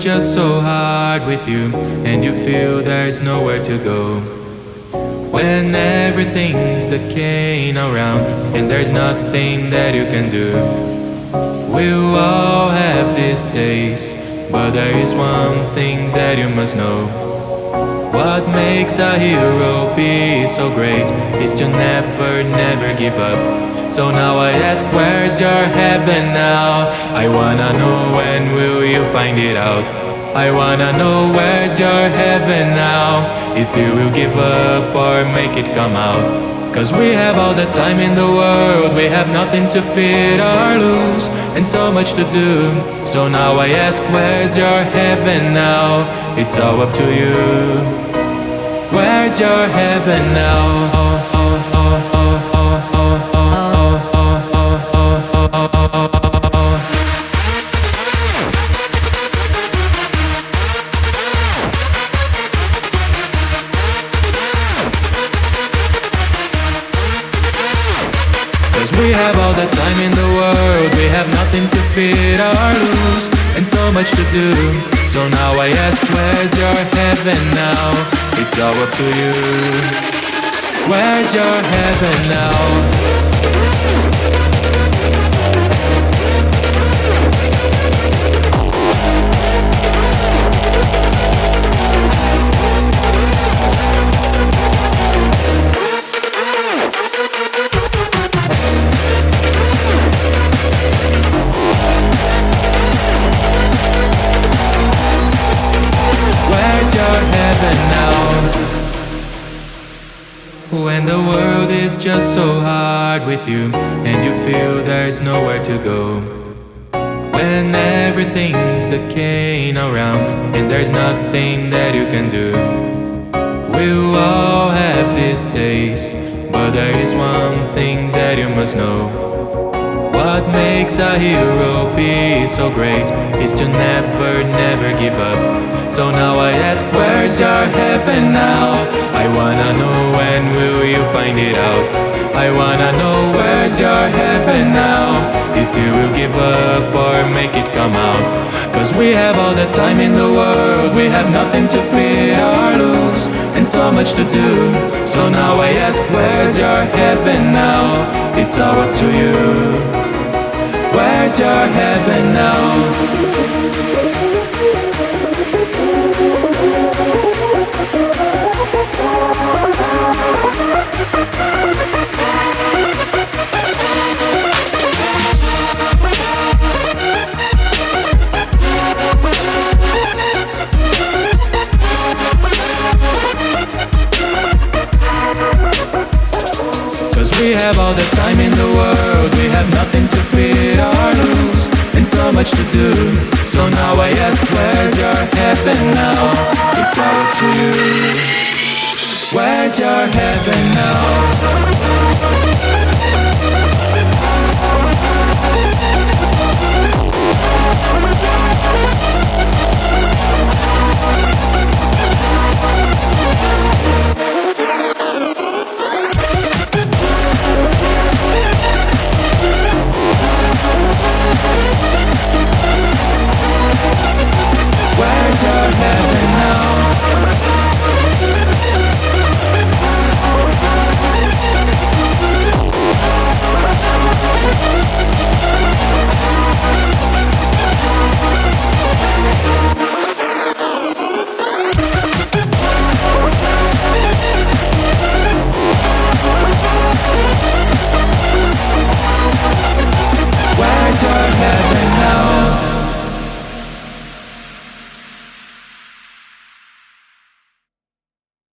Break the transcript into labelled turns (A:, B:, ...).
A: just so hard with you, and you feel there's nowhere to go. When everything's decaying around, and there's nothing that you can do. We'll all have these days, but there is one thing that you must know. What makes a hero be so great is to never, never give up. So now I ask, where's your heaven now? I wanna know, when will you find it out? I wanna know, where's your heaven now? If you will give up or make it come out. Cause we have all the time in the world, we have nothing to fear or lose, and so much to do. So now I ask, where's your heaven now? It's all up to you. Where's your heaven now? Cause we have all the time in the world, we have nothing to fear or lose, and so much to do. So now I ask, where's your heaven now? It's all up to you. Where's your heaven now? When the world is just so hard with you, and you feel there's nowhere to go. When everything's decaying around, and there's nothing that you can do. We'll all have these days, but there is one thing that you must know. What makes a hero be so great is to never, never give up. So now I ask, where's your heaven now? I wanna know, when will you find it out? I wanna know, where's your heaven now? If you will give up or make it come out. Cause we have all the time in the world, we have nothing to fear or lose, and so much to do. So now I ask, where's your heaven now? It's all up to you. Where's your heaven now? Cause we have all the time in the world, we have nothing to fear or lose, and so much to do. So now I ask, where's your heaven now? It's all up to you. Where's your heaven now?